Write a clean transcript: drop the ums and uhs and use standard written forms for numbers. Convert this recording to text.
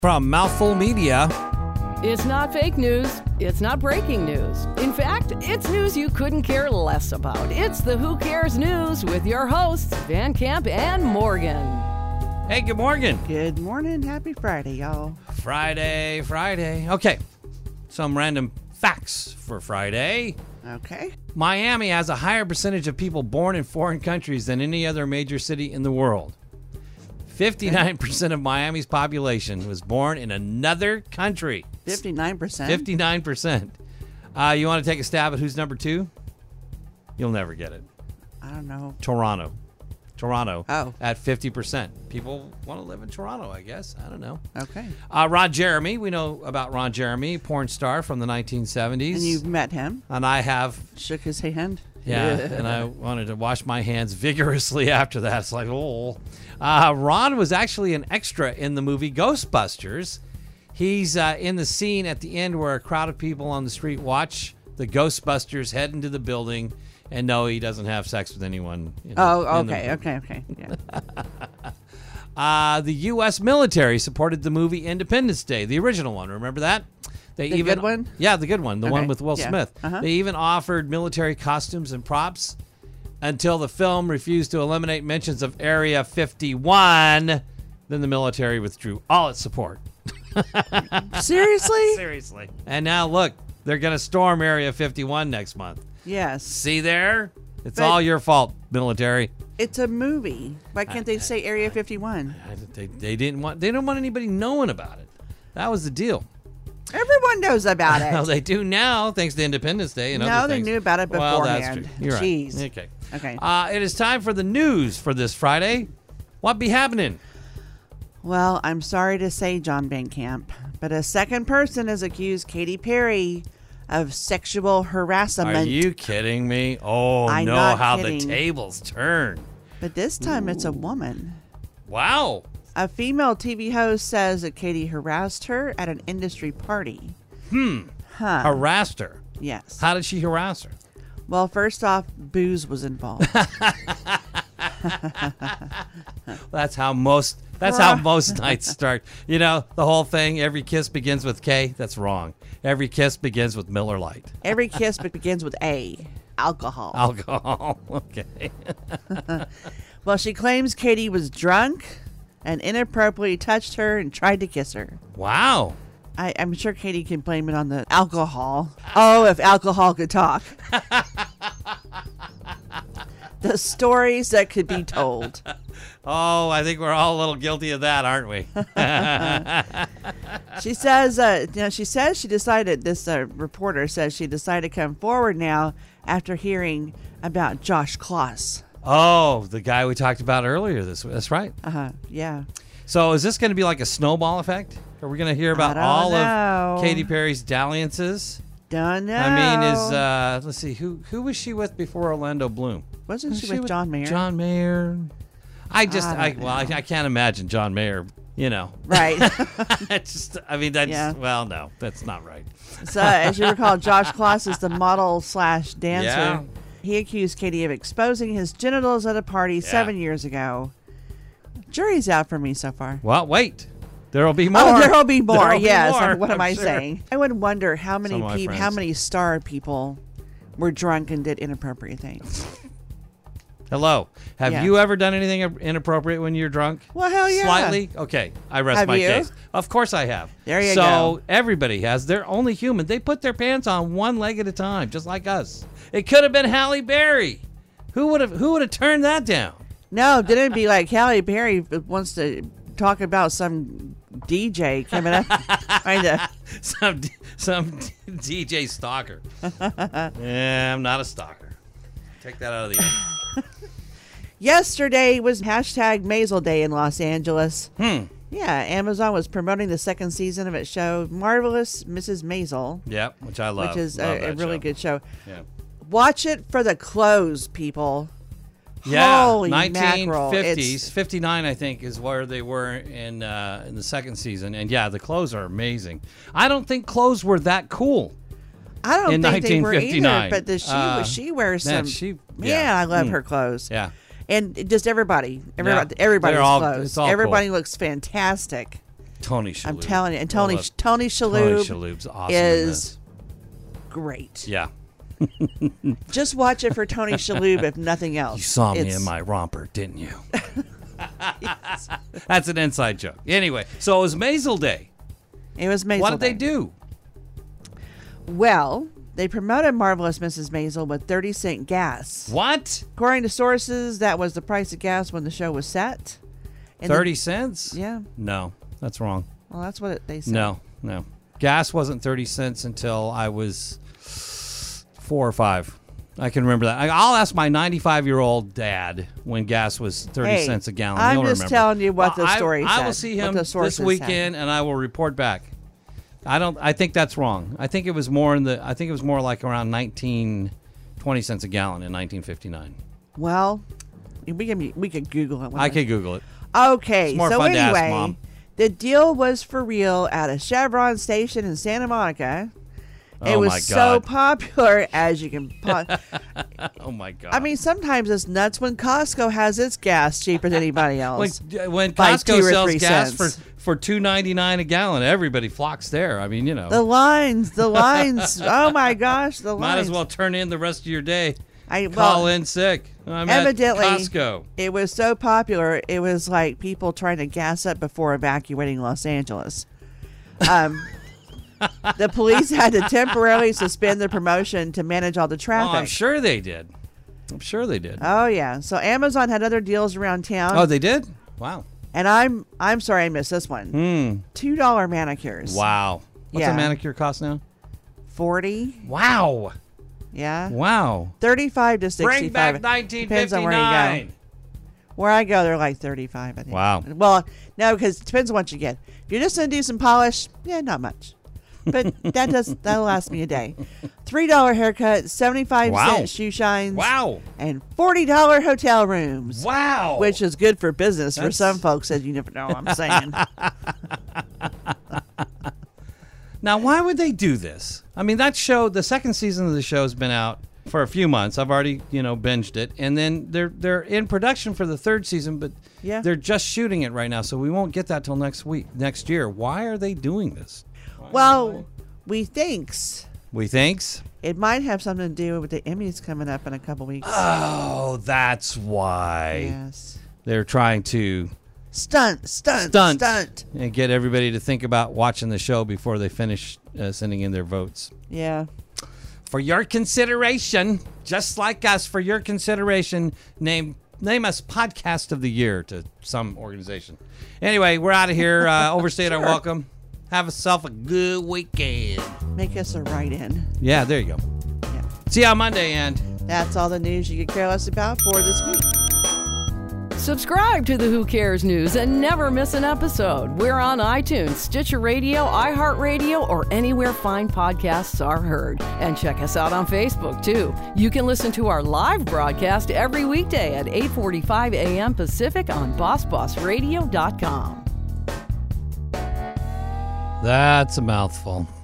From Mouthful Media. It's not fake news. It's not breaking news. In fact, it's news you couldn't care less about. It's the Who Cares News with your hosts, Van Camp and Morgan. Hey, good morning. Good morning. Happy Friday, y'all. Friday. Okay, some random facts for Friday. Okay. Miami has a higher percentage of people born in foreign countries than any other major city in the world. 59% of Miami's population was born in another country. 59%? 59%. You want to take a stab at who's number two? You'll never get it. I don't know. Toronto. Oh. At 50%. People want to live in Toronto, I guess. I don't know. Okay. Ron Jeremy. We know about Ron Jeremy, porn star from the 1970s. And you've met him? And I have. Shook his hand? Yeah, and I wanted to wash my hands vigorously after that. It's like, oh. Ron was actually an extra in the movie Ghostbusters. He's in the scene at the end where a crowd of people on the street watch the Ghostbusters head into the building. And no, he doesn't have sex with anyone. Okay. Yeah. The U.S. military supported the movie Independence Day, the original one. Remember that? The good one? Yeah, the good one. The one with Will Smith. Uh-huh. They even offered military costumes and props until the film refused to eliminate mentions of Area 51. Then the military withdrew all its support. Seriously? Seriously. And now, look, they're going to storm Area 51 next month. Yes. See there? It's all your fault, military. It's a movie. Why can't they say Area 51? They didn't want anybody knowing about it. That was the deal. Everyone knows about it. Well, they do now, thanks to Independence Day and other things. They knew about it beforehand. Well, that's true. You're Jeez. right. Okay. It is time for the news for this Friday. What be happening? Well, I'm sorry to say, John Van Camp, but a second person has accused Katy Perry of sexual harassment. Are you kidding me? Oh, I'm no, not how kidding. the tables turn. But this time it's a woman. Wow. A female TV host says that Katy harassed her at an industry party. Harassed her? Yes. How did she harass her? Well, first off, booze was involved. That's how most nights start. You know, the whole thing, every kiss begins with K. That's wrong. Every kiss begins with Miller Lite. Every kiss begins with A, alcohol. Alcohol. Okay. Well, she claims Katy was drunk and inappropriately touched her and tried to kiss her. Wow. I'm sure Katy can blame it on the alcohol. Oh, if alcohol could talk. The stories that could be told. Oh, I think we're all a little guilty of that, aren't we? She says, she decided, this reporter says she decided to come forward now after hearing about Josh Kloss. Oh, the guy we talked about earlier. That's right. Yeah. So is this going to be like a snowball effect? Are we going to hear about all of Katy Perry's dalliances? Don't know. I mean, let's see, who was she with before Orlando Bloom? Wasn't she with John Mayer? John Mayer. I can't imagine John Mayer, you know. Right. Well, no, that's not right. So, as you recall, Josh Kloss is the model/dancer. Yeah. He accused Katy of exposing his genitals at a party 7 years ago. Jury's out for me so far. Well, wait. There'll be more. Oh, there'll be more. There'll be yes. more, What am I sure. saying? I would wonder how How many star people were drunk and did inappropriate things. Hello. Have you ever done anything inappropriate when you're drunk? Well, hell yeah. Slightly? Okay. I rest Have my you? case. Of course I have. There you so go. everybody has. They're only human. They put their pants on one leg at a time, just like us. It could have been Halle Berry. Who would have turned that down? No, didn't it be like Halle Berry wants to talk about some DJ coming up? some DJ stalker. Yeah, I'm not a stalker. Take that out of the air. Yesterday was #Maisel Day in Los Angeles. Yeah, Amazon was promoting the second season of its show, Marvelous Mrs. Maisel. Yep, which I love. Which is Love a that really show. good show. Yeah. Watch it for the clothes, people. Yeah, Holy mackerel. 1950s, 59 I think is where they were in the second season, and yeah, the clothes are amazing. I don't think clothes were that cool. I don't in think they were 1959. either, but she wears some. I love her clothes. Yeah, and just everybody's They're all- clothes. it's all Everybody cool. looks fantastic. Tony Shalhoub. I'm telling you. And I love Tony Shalhoub Shalhoub's awesome in is this. great. Yeah. Just watch it for Tony Shalhoub, if nothing else. You saw me It's- in my romper, didn't you? That's an inside joke. Anyway, so it was Maisel Day. It was Maisel What did they Day. do? Well, they promoted Marvelous Mrs. Maisel with 30-cent gas. What? According to sources, that was the price of gas when the show was set. And 30 cents? Yeah. No, that's wrong. Well, that's what they said. No. Gas wasn't 30 cents until I was 4 or 5. I can remember that. I'll ask my 95-year-old dad when gas was 30 cents a gallon. I'm He'll just remember. telling you what the I- story I said, will see what him the this sources said. weekend, and I will report back. I think that's wrong. I think it was more like around 20 cents a gallon in 1959. Well, we can Google it. I could Google it. Okay, It's more so fun to ask, anyway, Mom. the deal was for real at a Chevron station in Santa Monica. It Oh, was my so God. popular as you can. Oh my God! I mean, sometimes it's nuts when Costco has its gas cheaper than anybody else. when by Costco 2 or sells 3 gas cents. for $2.99 a gallon, everybody flocks there. I mean, The lines. Oh my gosh, the lines. might as well turn in the rest of your day. Call Call in sick. I'm evidently, at Costco. It was so popular. It was like people trying to gas up before evacuating Los Angeles. The police had to temporarily suspend the promotion to manage all the Oh, traffic. I'm sure they did. Oh yeah. So Amazon had other deals around town. Oh, they did? Wow. And I'm sorry I missed this one. $2 manicures. Wow. What's Yeah. a manicure cost now? 40. Wow. Yeah. Wow. 35 to 65. Bring back Depends on where you go. 1959. Where I go, they're like 35. I think. Wow. Well, no, because it depends on what you get. If you're just gonna do some polish, yeah, not much. But that'll last me a day. $3 haircut, 75 Wow. cent shoe shines. Wow. And $40 hotel rooms. Wow. Which is good for business for That's- some folks, as you never know what I'm saying. Now, why would they do this? I mean, that show, the second season of the show has been out for a few months. I've already, binged it. And then they're in production for the third season, but Yeah. they're just shooting it right now, so we won't get that till next year. Why are they doing this? Well, we thinks We thinks? it might have something to do with the Emmys coming up in a couple weeks. Oh, that's why. Yes. They're trying to Stunt. and get everybody to think about watching the show before they finish sending in their votes. Yeah. For your consideration, just like us, for your consideration, name us Podcast of the Year to some organization. Anyway, we're out of here. Overstayed our welcome. Have yourself a good weekend. Make us a write-in. Yeah, there you go. Yeah. See you on Monday, and That's all the news you could care less about for this week. Subscribe to the Who Cares News and never miss an episode. We're on iTunes, Stitcher Radio, iHeartRadio, or anywhere fine podcasts are heard. And check us out on Facebook, too. You can listen to our live broadcast every weekday at 8:45 a.m. Pacific on BossBossRadio.com. that's a mouthful.